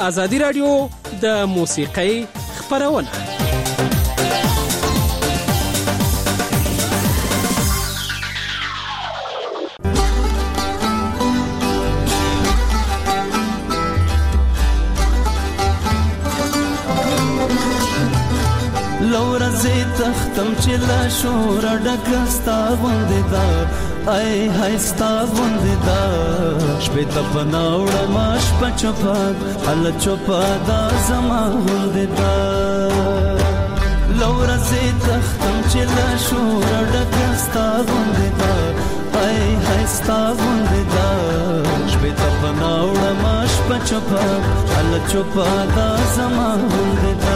ازادي رادیو د موسیقۍ خبرونه. لورزی تختم چې لا شور ډکستا غوندې دا ای هاي ستا غوندې دا شپې ته پناوړه ماش پچپا ال چوپا دا زما غوندې دا لورزی تختم چې لا شور ډکستا غوندې دا ای هاي ستا غوندې دا شپې ته پناوړه ماش پچپا ال چوپا دا زما غوندې دا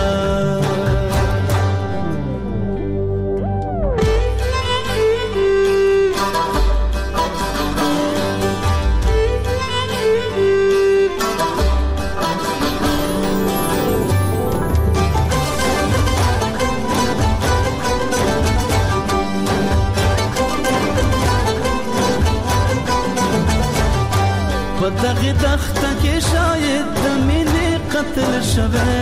دغه دخته کې شاید د مینې قتل شوه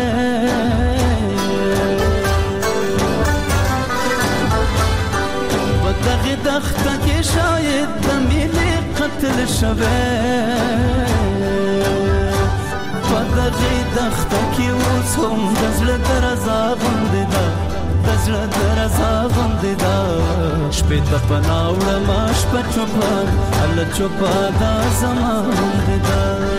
په دغه دخته کې شاید د مینې قتل شوه په دغه دخته کې اوس هم د زړه درزا غوندې ده د زړه درزا غوندې ده شپې ته پناوړه ماش په چوپا ال چوپا دا زما غوندې ده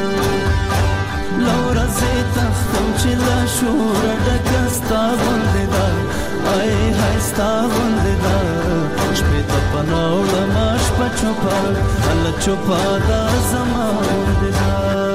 لورزی تختم چې لا شور ډکه ستا غوندې ده ای هاي ستا غوندې ده شپې ته پناوړه ماش په چوپا ال چوپا دا زما غوندې ده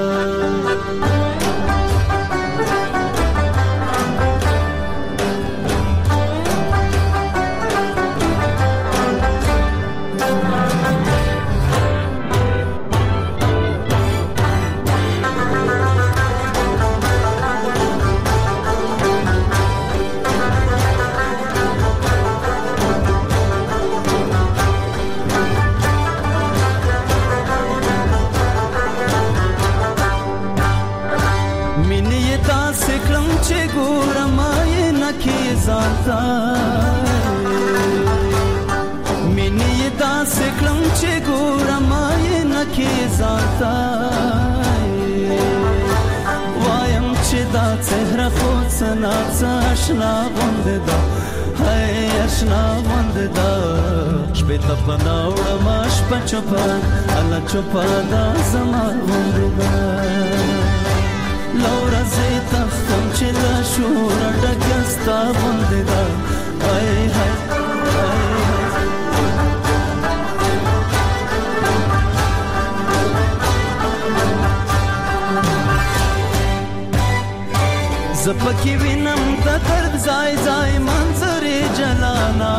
مینې داسې کړم چې ګورم یې نکې ځانته وایم چې دا څهره خو څه ناڅه اشنا غوندې ده هی اشنا غوندې ده شپې ته پناوړه ماش په چوپا الله چوپا دا زما غوندې ده لورزی تختم چې لا شور ډکه ستا غوندې ده ای هاي زپکی وینم د درد ځای ځای منظرې جلانا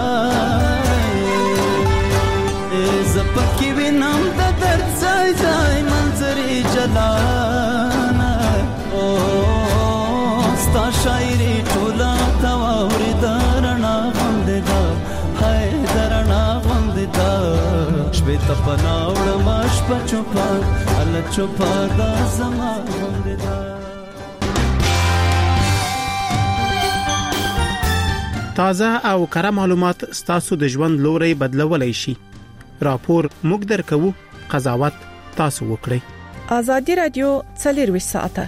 زپکی وینم د درد ځای ځای منظرې جلانا ستا شاعري ټوله تواوري درنا غوندې ده هاي درنا غوندې ده شپې ته پناوړه ماش په چوپا ال چوپا دا زما غوندې ده تازه او کره معلومات ستاسو د ژوند لوري بدلولای شي. راپور موږ درکو، قضاوت تاسو وکړئ. ازادي رادیو 24 ساعته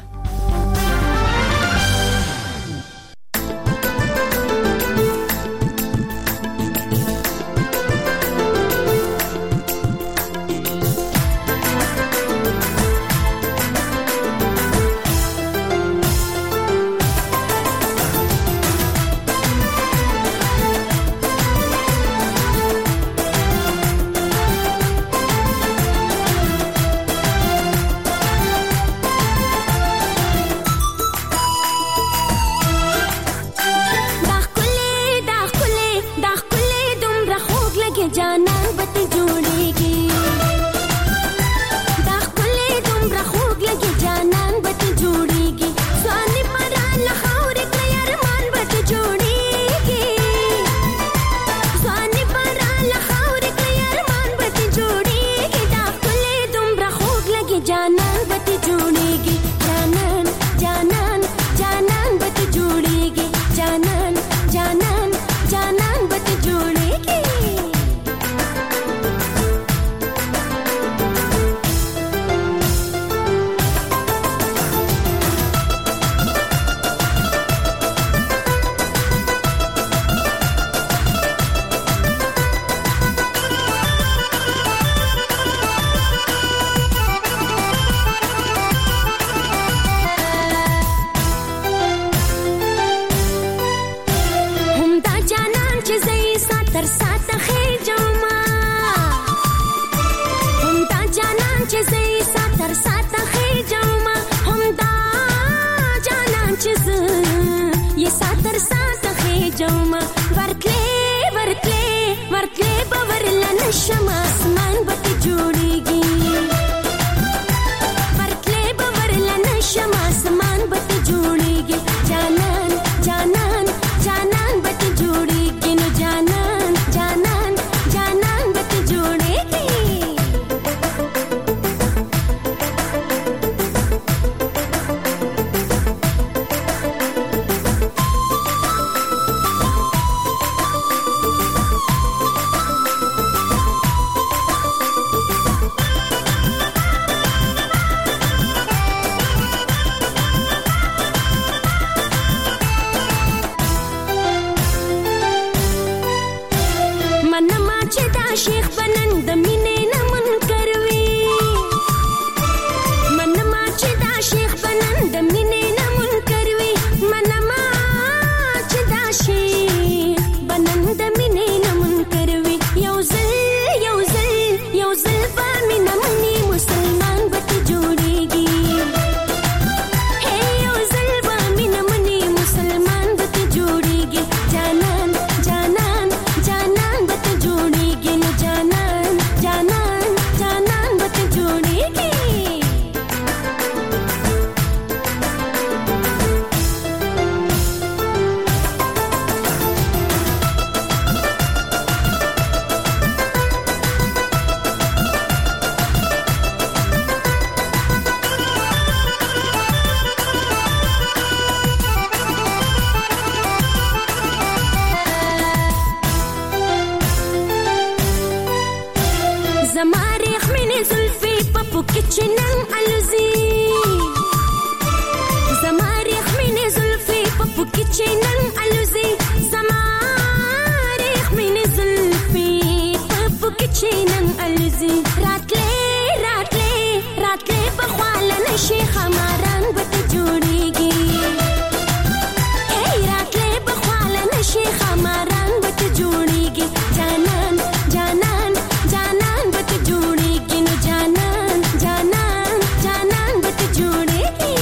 जानन बती जुड़ेगी जानन نشم اسمان بت جوړیږي پرتلې باور لنشم اسمان بت جوړیږي جانان جانان جانان بت جوړیږي نو جانان جانان جانان بت جوړیږي منما چې دا شیخ بنن د مینې نه منکر وي منما چې دا شیخ بنن د مینې نه منکر وي منما چې دا شیخ بنن د مینې نه منکر وي یو ځل په مینه مني مسلمان بت جوړیږي هی یو ځل په مینه مني مسلمان بت جوړیږي جانان جانان جانان بت جوړیږي نو جانان جانان جانان بت جوړیږي زما ریخمینې زلفې په پوکې چې نن الوزي زما ریخمینې زلفې په پوکې چې نن الوزي زما ریخمینې زلفې په پوکې چې نن الوزي راتلې په خواله نشي خماران بت جوړیږي راتلې په خواله نشي خماران بت جوړیږي جانان جانان جانان بت جوړیږي نو جانان جانان جانان بت جوړیږي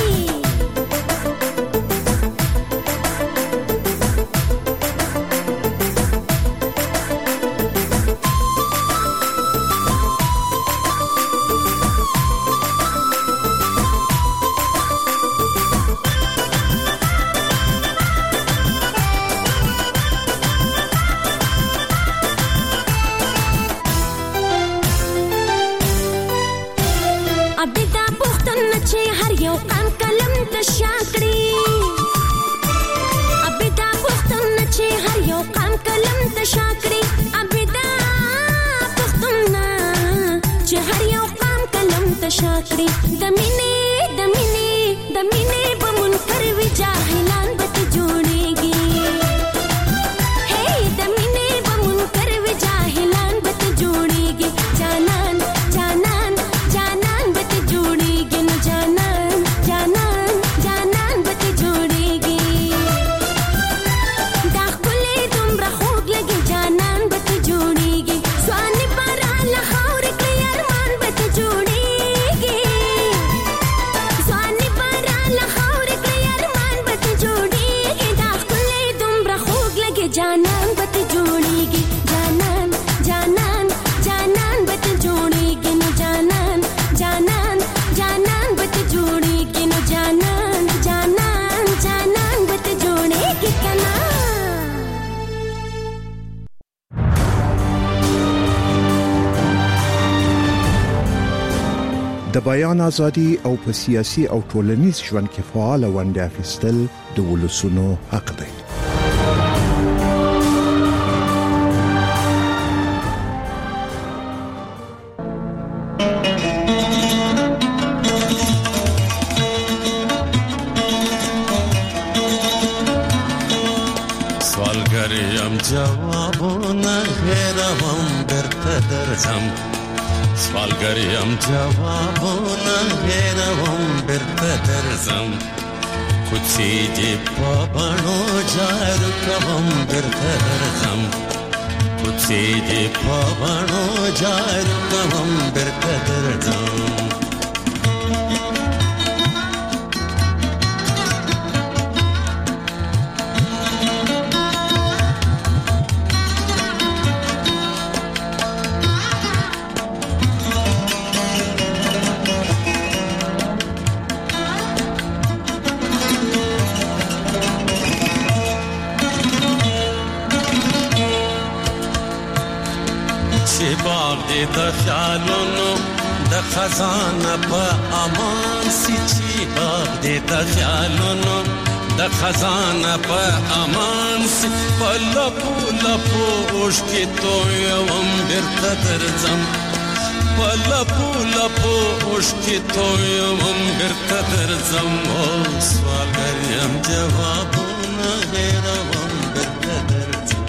ابدا پختن چې هر یو قام کلم تشا کړی ابدا پختن چې هر یو قام کلم تشا کړی ابدا پختن چې هر یو قام کلم تشا کړی د مینې په منکر وی جاهلان بت جوړیږي د مینې په منکر وی جاهلان بت جوړیږي جانان جانان جانان بت جوړیږي نو جانان جانان جانان بت جوړیږي دا ښکلې دومره خوږ لګي جانان بت جوړیږي ځواني پاره له خاورې کړي ارمان بت جوړیږي ځواني پاره له خاورې کړي ارمان بت جوړیږي دا ښکلې دومره خوږ لګي جانان بت جوړیږي جانان جانان جانان بت جوړیږي نو جانان جانان جانان بت جوړیږي نو جانان جانان جانان بت جوړیږي کنا د بیان ازادي او په سیاسي او ټولنیز ژوند کې فعال ونډه اخیستل د ولسونو حق دی. سوالګریم جوابونه هېروم درته درځم سوالګریم جوابونه هېروم بیرته درځم کوڅې دې په بڼو جارو کوم بیرته درځم کوڅې دې په بڼو جارو کوم بیرته درځم باغ دې د خیالونو د خزانه په امان سي چې باغ دې د خیالونو د خزانه په امان سي په لپو لپو اوښکې تویوم بیرته درځم په لپو لپو اوښکې تویوم بیرته درځم او سوالګر یم جوابونه هېروم بیرته درځم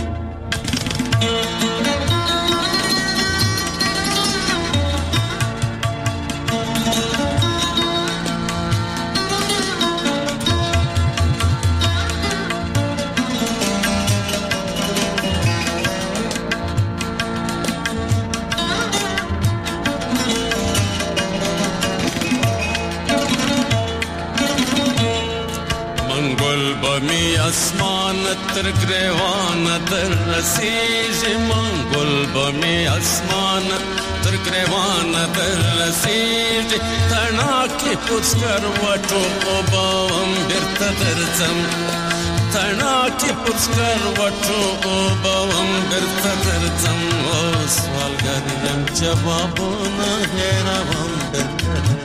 بمی اسمان تر گریوان در رسیږي منګل بمی اسمان تر گریوان در رسیږي تنا کې پوڅکر وټو وبم بیرته درځم تنا کې پوڅکر وټو وبم بیرته درځم او سوالګر یم جوابونه هېروم بیرته درځم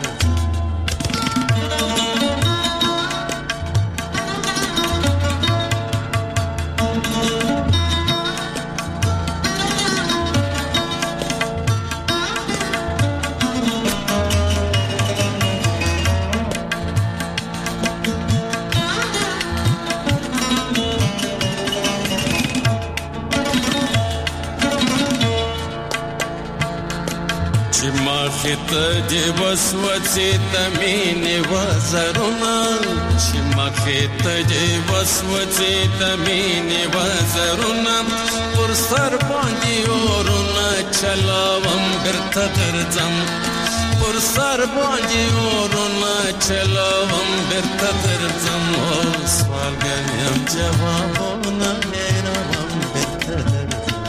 خط دی وسوسې د مینې وزرونه چې مخې ته دی وسوسې د مینې وزرونه پر سر باندې اورونه چلاوم بیرته درځم پر سر باندې اورونه چلاوم بیرته درځم او سوالګر یم جوابونه هېروم بیرته درځم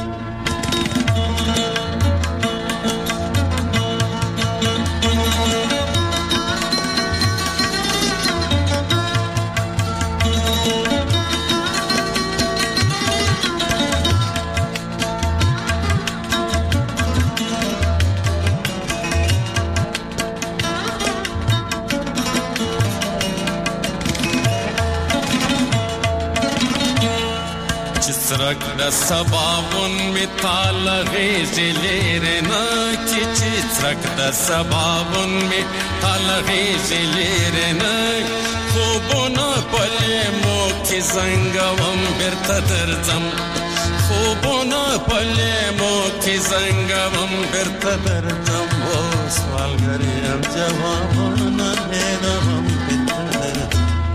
سرک د سبابون می تال غیزی لیرنا کی چی سرک د سبابون می تال غیزی لیرنا خوبونا پلی مو کی زنگوم بیرته درځم خوبونا پلی مو کی زنگوم بیرته درځم او سوالګر یم جوابونه هېروم بیرته درځم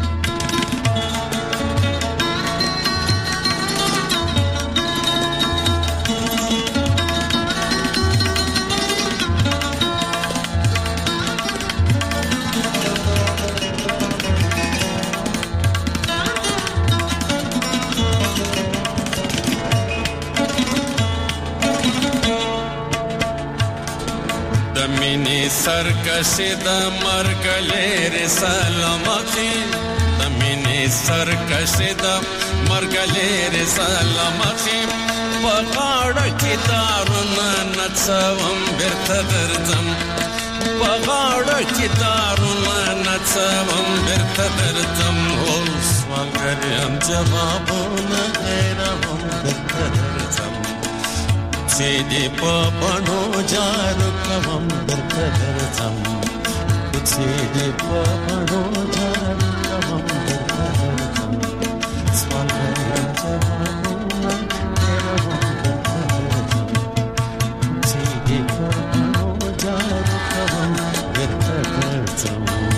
سرکشی د مرګ لري سلامتی د مینې سرکشی د مرګ لري سلامتی په غاړه کې دارونه نڅوم بیرته درځم په غاړه کې دارونه نڅوم بیرته درځم او سوالګر یم جوابونه هېروم بیرته درځم چې دې په بڼو جارو کوم بیرته درځم چې دې په بڼو جارو کوم بیرته درځم سوالګر یم جوابونه هېروم بیرته درځم چې دې په بڼو جارو کوم بیرته درځم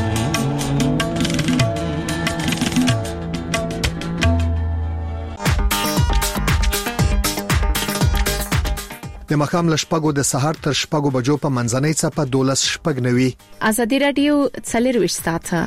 د مخام لشپګو د سحر تر شپګو بجو په منځنۍ صفه 12:09 ازادي رادیو 24 ساعته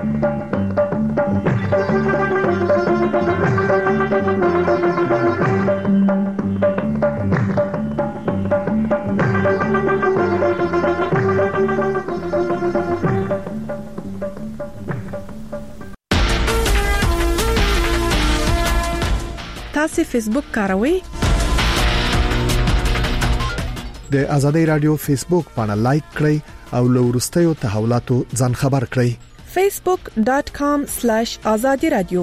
تاسو فیسبوک کاروئ؟ د آزادۍ رادیو فیسبوک باندې لایک کړئ او له ورستیو تحولاتو ځان خبر کړئ. facebook.com/azadi radio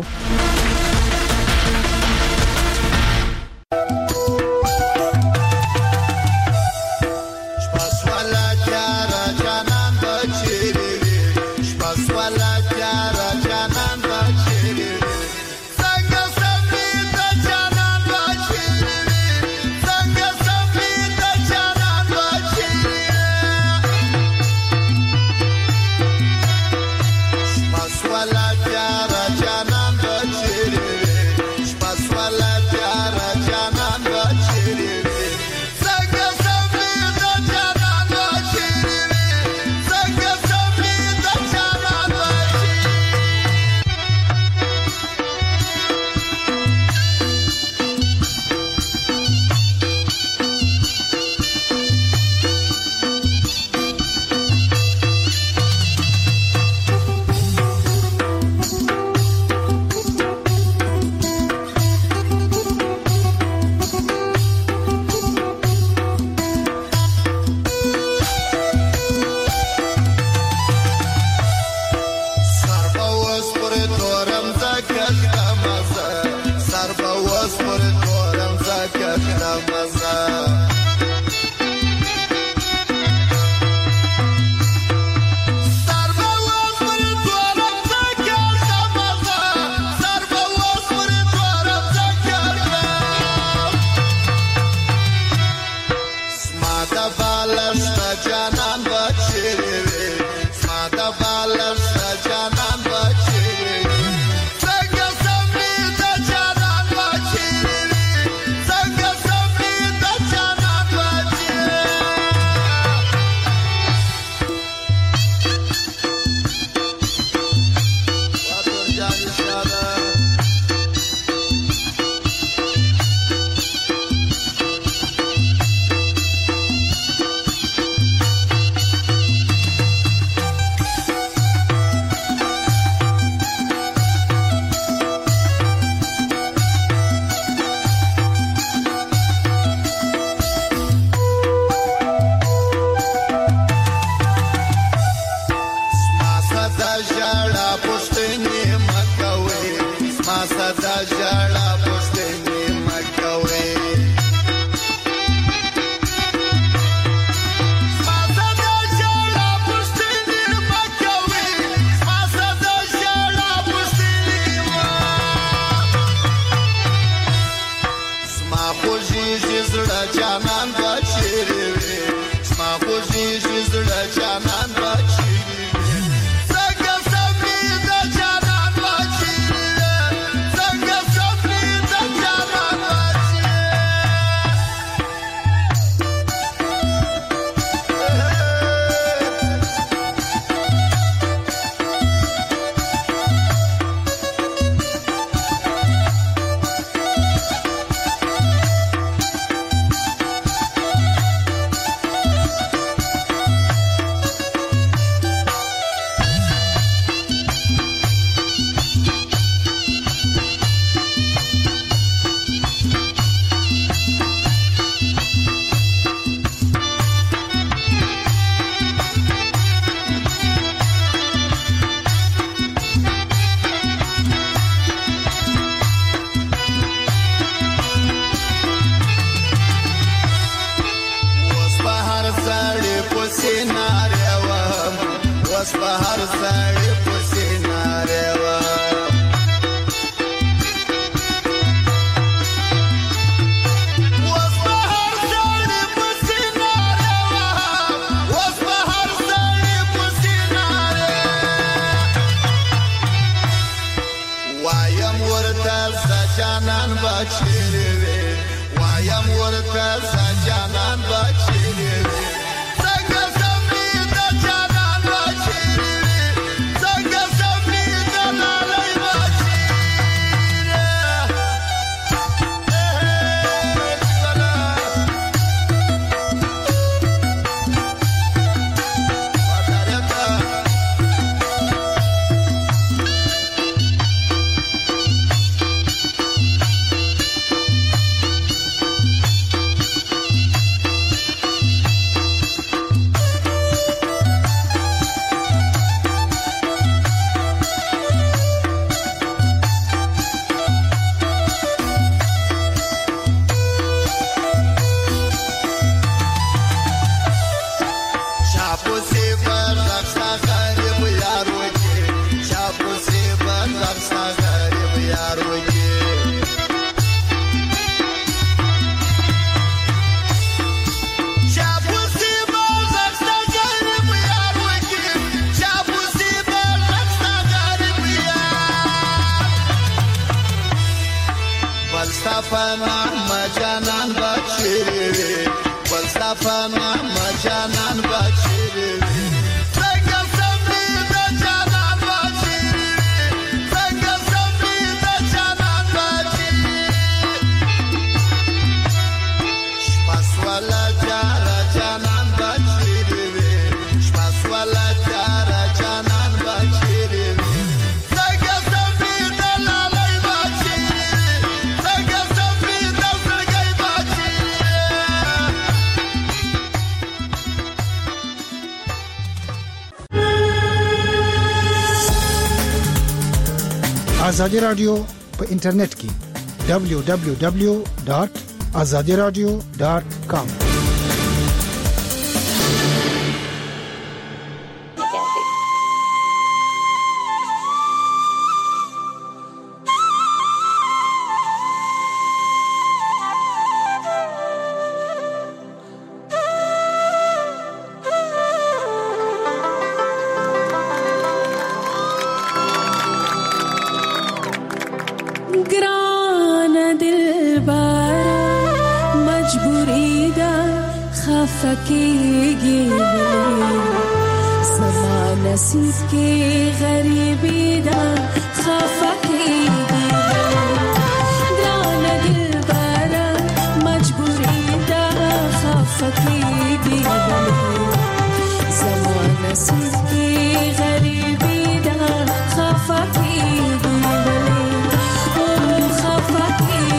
څنګه سمې د جانان بچي Falsafana majanan bachiri, falsafana majanan bachiri. Sanga sabri da janan bachiri, sanga sabri da janan bachiri. Shpaswala jara janan bachiri, shpaswala jara janan bachiri. Azadi radio په انټرنیټ کې www.azadiradio.com फकीगी समा नसीब के गरीबी दा खफकीगी दान दिल बारा मजबूरी दा खफकीगी समा नसीब के गरीबी दा खफकीगी ओ खफकीगी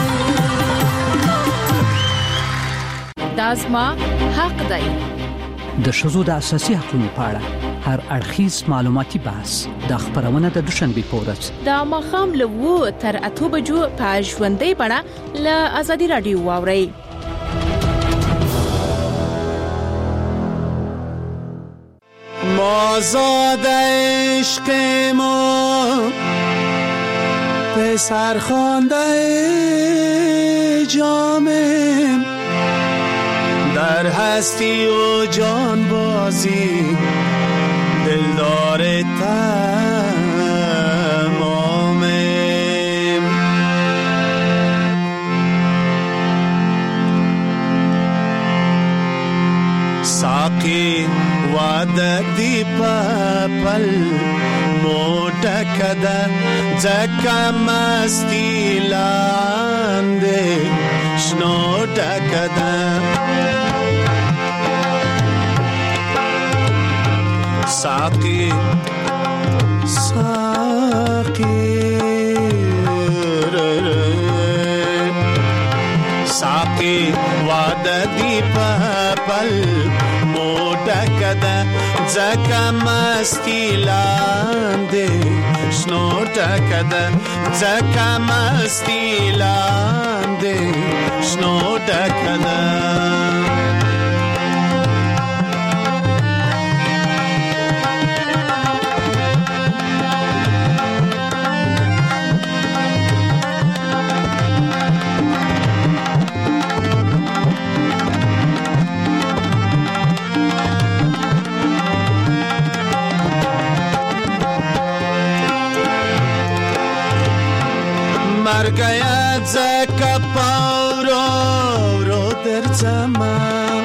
دازما حق دی د ښځو د اساسي حقوقو په اړه هر اړخیز معلوماتي بحث د خبرونه د دوشنبه په ورځ د ماخام له 2 تر 8 بجو په ژوندۍ بڼه له ازادي رادیو واوري. مازاد عشق ما پسر خوانده جامم در هستی و جان بازی دلدار تمامم. ساقی وعدک دی پل موٹا کدا زکا مستی لانده شنو ٹکدا ساقی ساقی ساقی وعده دی پل موٹا کدا زکا مستی لانده شنو ٹکدا زکا مستی لانده شنو ٹکدا مرگیا زکا پاورو رو در زمان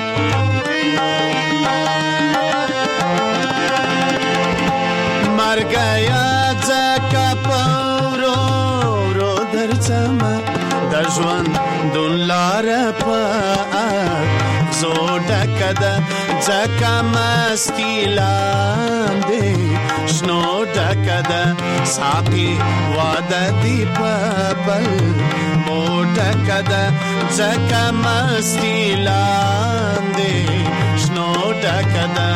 مرگیا زکا پاورو رو در زمان در جوان دون لار پا زوڑا کدا زکا مستی لانده شنو ڈکدا ساقی وعدہ دی پل موٹا کدا زکا مستی لانده شنو ڈکدا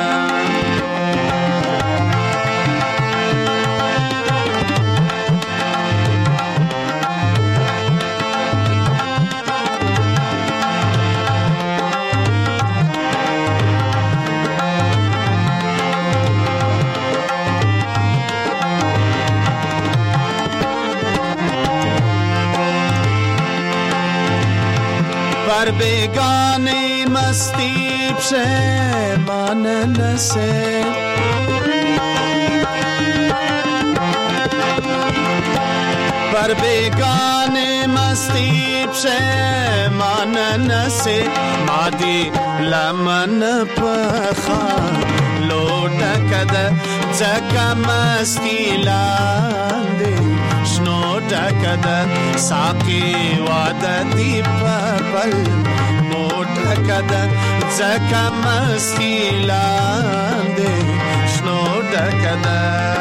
پر بیگانی مستی پشیمان نسه پر بیگانی مستی پشیمان نسه مادی لمن پخان لوٹا کده زکا مستی لانده شنو ڈکدا ساقی وعدہ دی پل موٹا کدا زکا مستی لانده شنو ڈکدا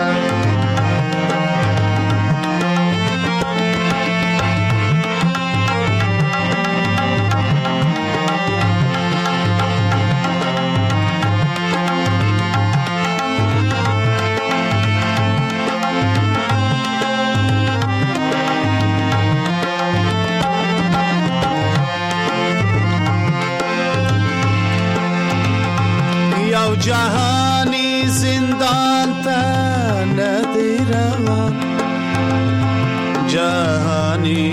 جهانی زندان تا ندی روان جهانی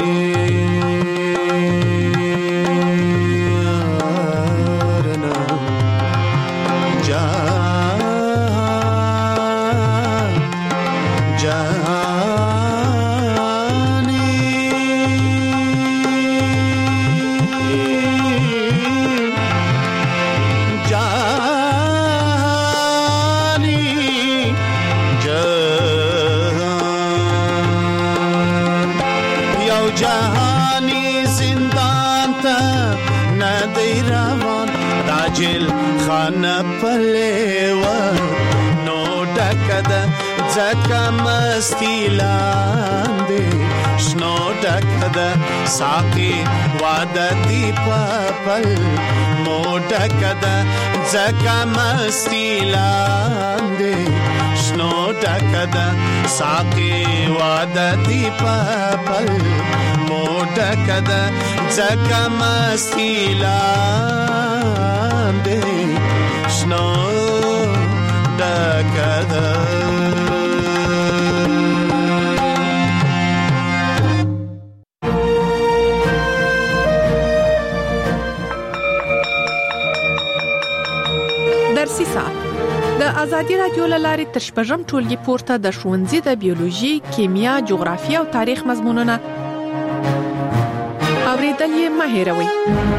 جهانی زندان تا ندی روان تاجل خانه پلیوا نو ڈکدا زکا مستی لانده شنو ډکده ساقي واده دی پپل مو ډکده ځکه مستی لاندې شنو ډکده ساقي واده دی پپل مو ډکده ځکه مستی لاندې شنو ډکده درسي ساعت د ازادي رادیو لارې ترشبژم ټولګي پورته د ښوونځي د بیولوژي، کیمیا، جغرافیه او تاریخ مضمونونه اوریدل یې مه هېروئ.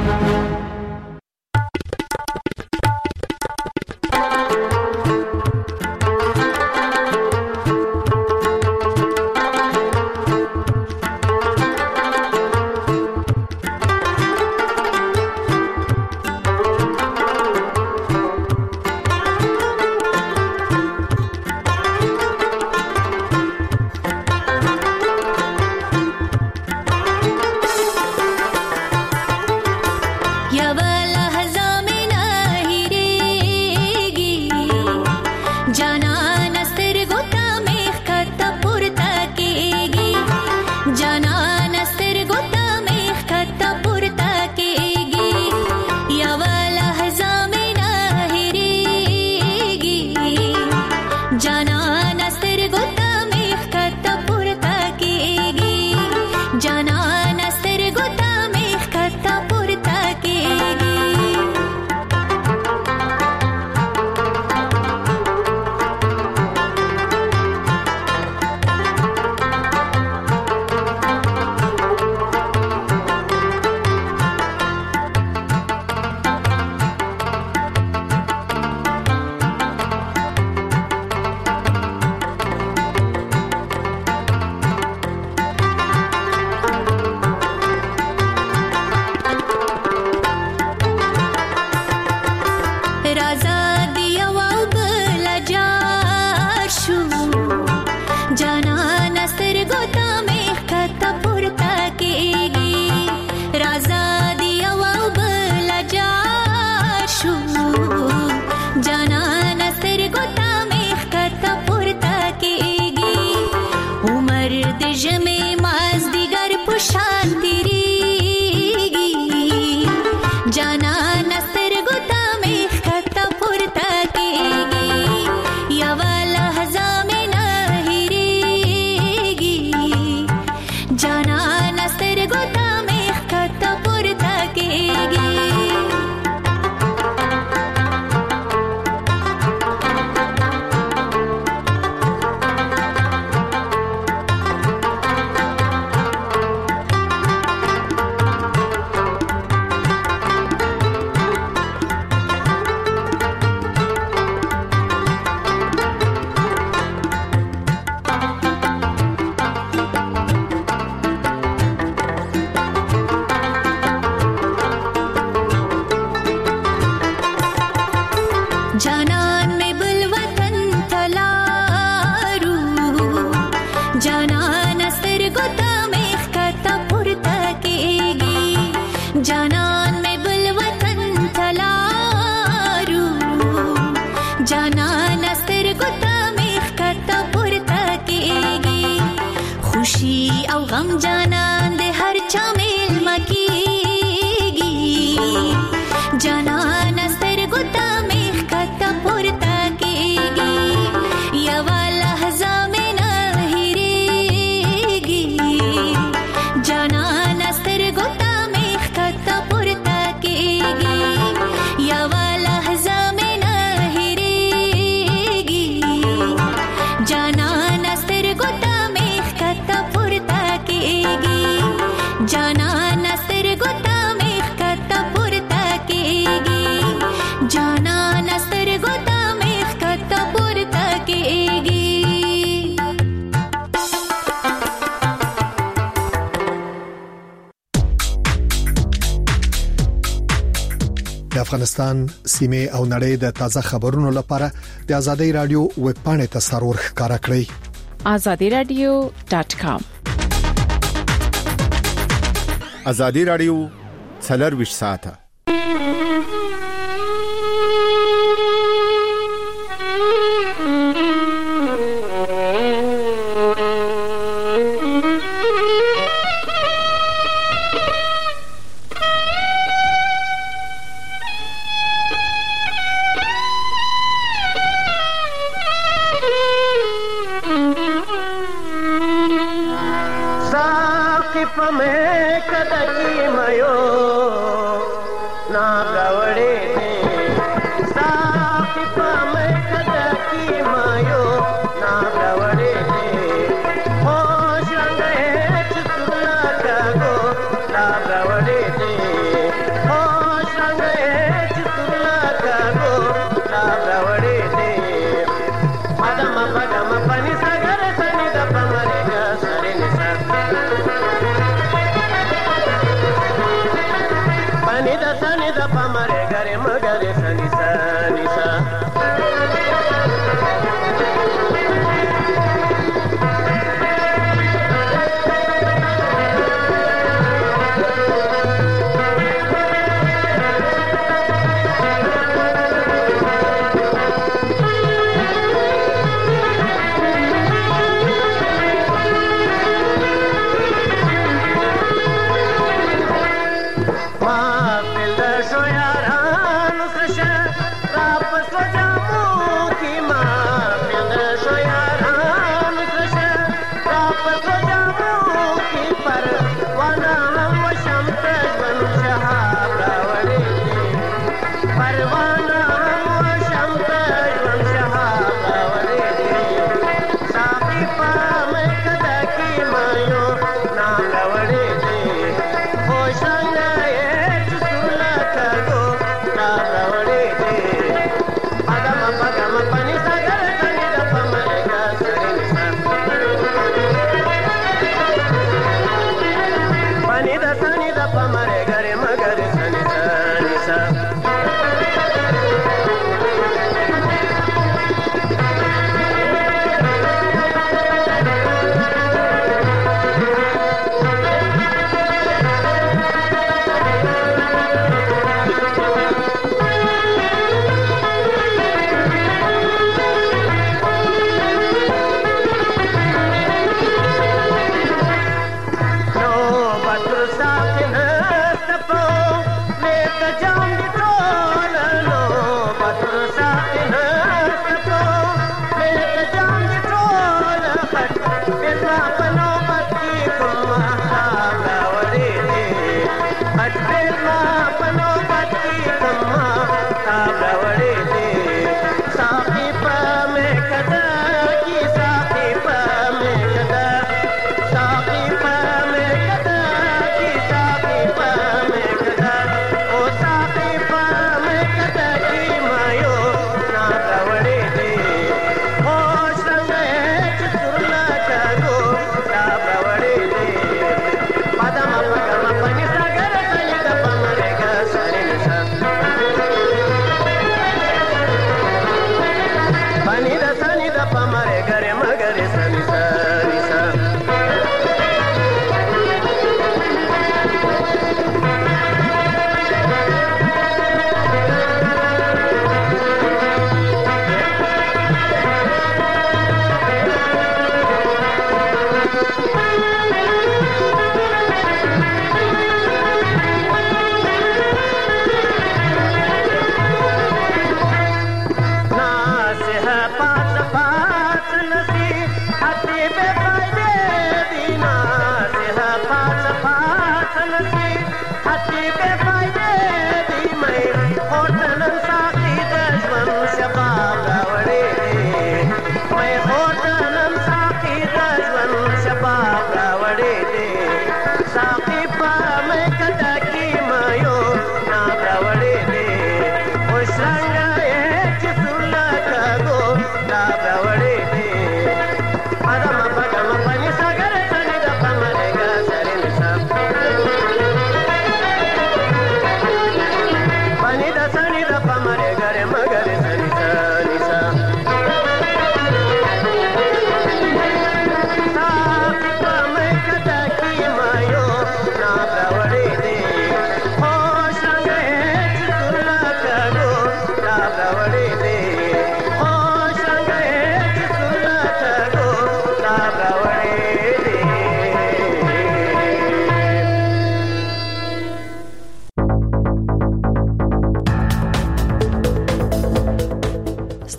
افغانستان سیمه او نړۍ د تازه خبرونو لپاره د ازادي رادیو ویب پاڼه ته سرور ښکارا کړئ. azadiradio.com ازادي رادیو څلرویشت ساعته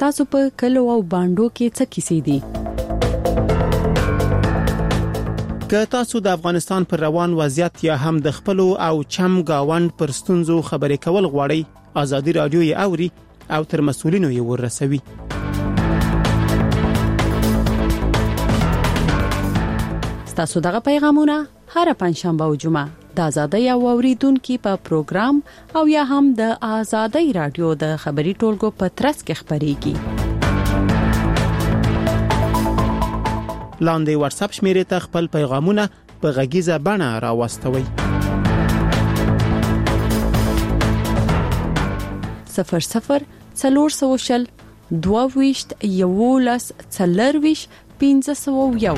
ستاسو په کلو او باندو کې څه کیسې دي؟ که تاسو د افغانستان پر روان وضعیت یا هم د خپل او چم گاوند پر ستونزو خبرې کول غواړئ، آزادي رادیو یې اوري او تر مسؤلینو یې ورسوي. ستاسو دغه پیغامونه هر پنځشنبه او جمعه د آزادۍ او اوریدونکو په پروګرام او یا هم د آزادۍ رادیو د خبري ټولګو په ترڅ کې خبريږي. لاندې واتس اپ شمیرې ته خپل پیغامونه په غږیزه بڼه راوستوئ. 00 400 22 11 40 501.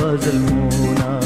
ظلمونه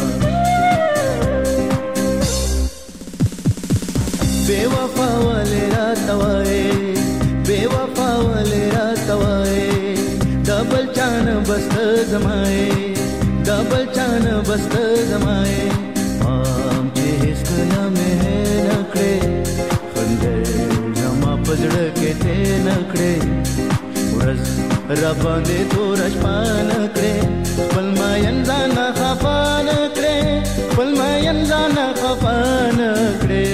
بے وفا ولې راته وایې بے وفا ولې راته وایې دبل چان بسته زمایې دبل چان بسته زمایې مام چې هیڅ کله مې نه کړې خندې زما په زړه کې ته نه کړې ورځ را باندې تور شپه نه کړې خپل ماین ځان خفا نه کړې خپل ماین ځان خفا نه کړې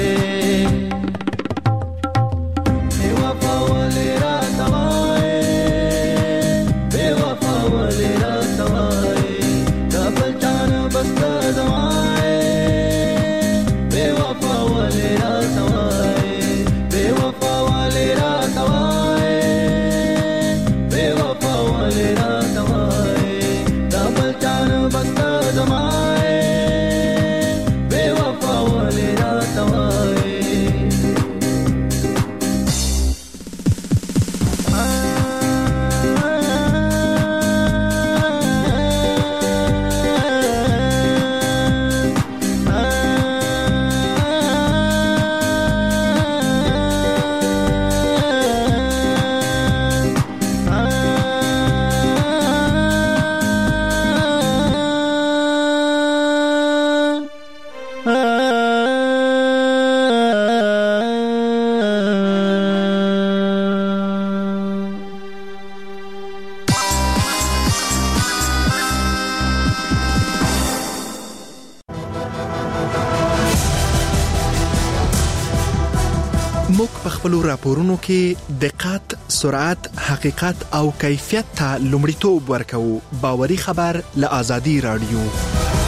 خپل راپورونو کې دقت، سرعت، حقیقت او کیفیت ته لومړیتوب ورکوو. باوري خبر له آزادي رادیو.